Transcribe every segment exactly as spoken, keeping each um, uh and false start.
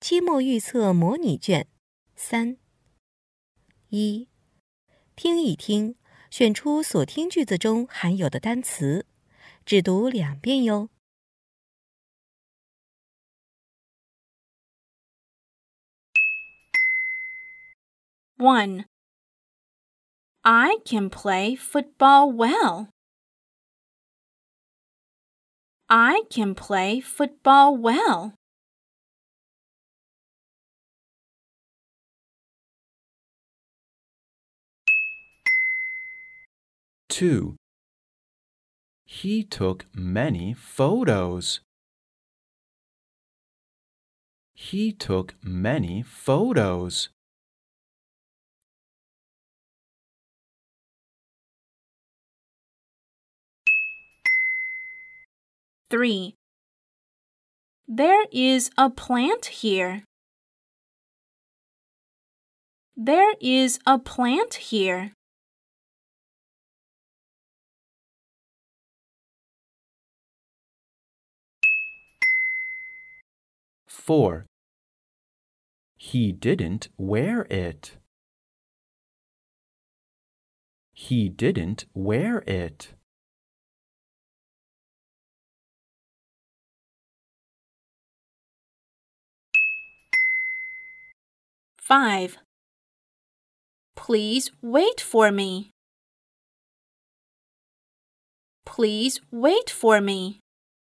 期末预测模拟卷三。一、听一听，选出所听句子中含有的单词，只读两遍哟。 one. I can play football well. I can play football well. two. He took many photos. He took many photos. three. There is a plant here. There is a plant here. four. He didn't wear it. He didn't wear it. five. Please wait for me. Please wait for me.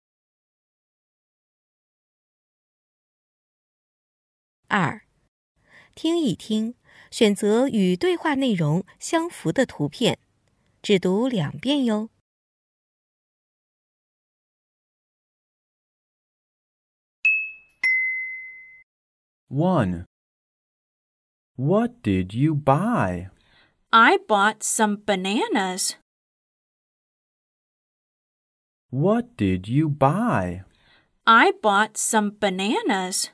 二、听一听，选择与对话内容相符的图片，只读两遍哟。 one. What did you buy? I bought some bananas. What did you buy? I bought some bananas.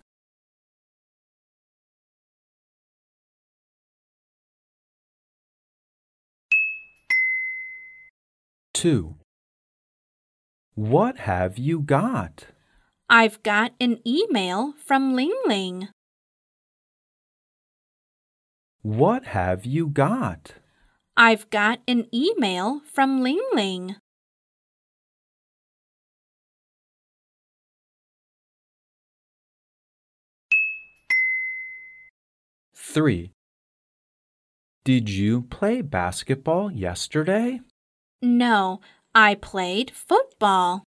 two. What have you got? I've got an email from Ling Ling. What have you got? I've got an email from Ling Ling. three. Did you play basketball yesterday? No, I played football.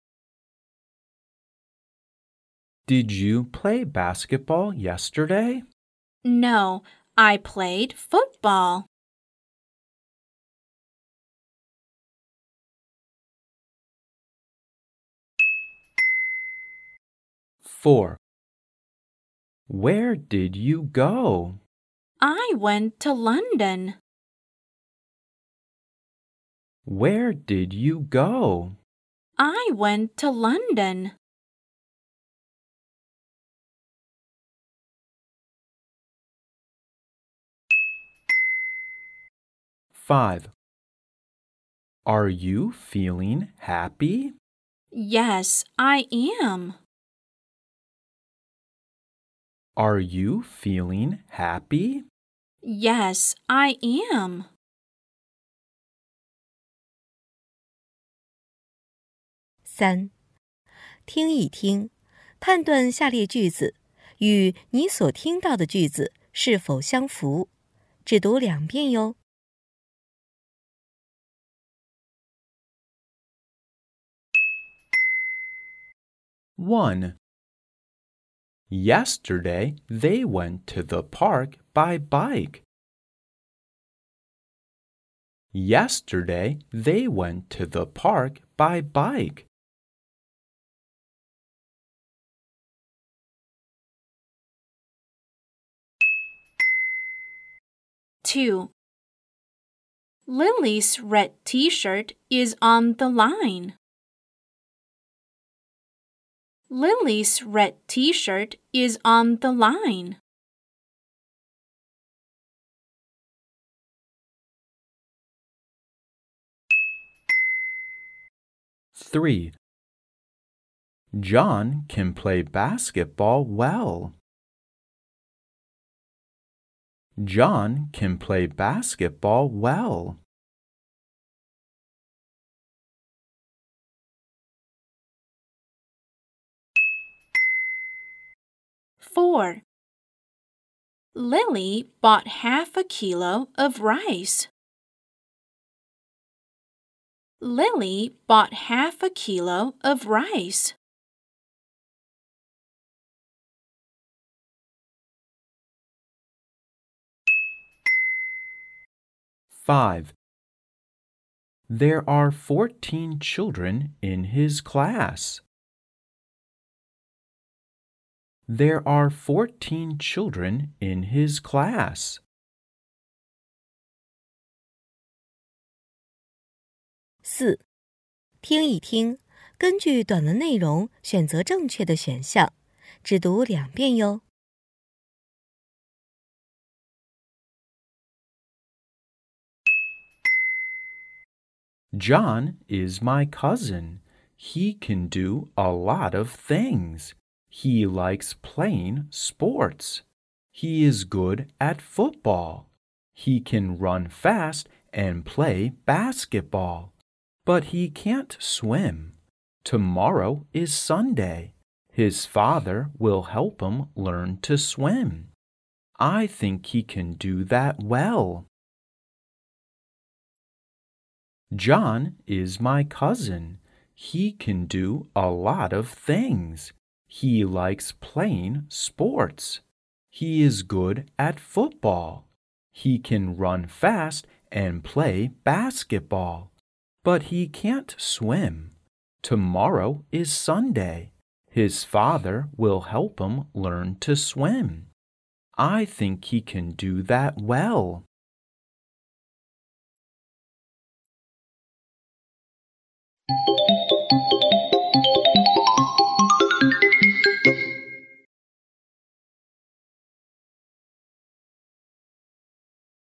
Did you play basketball yesterday? No, I played football. four. Where did you go? I went to London. Where did you go? I went to London. five. Are you feeling happy? Yes, I am. Are you feeling happy? Yes, I am. 三、听一听，判断下列句子与你所听到的句子是否相符，只读两遍哟。 one. Yesterday they went to the park by bike. Yesterday they went to the park by bike. two. Lily's red t-shirt is on the line. Lily's red t-shirt is on the line. three. John can play basketball well. John can play basketball well. Four. Lily bought half a kilo of rice. Lily bought half a kilo of rice. Five. There are fourteen children in his class. There are fourteen children in his class. 四，听一听，根据短文内容选择正确的选项，只读两遍哟。 John is my cousin. He can do a lot of things. He likes playing sports. He is good at football. He can run fast and play basketball. But he can't swim. Tomorrow is Sunday. His father will help him learn to swim. I think he can do that well. John is my cousin. He can do a lot of things. He likes playing sports. He is good at football. He can run fast and play basketball. But he can't swim. Tomorrow is Sunday. His father will help him learn to swim. I think he can do that well.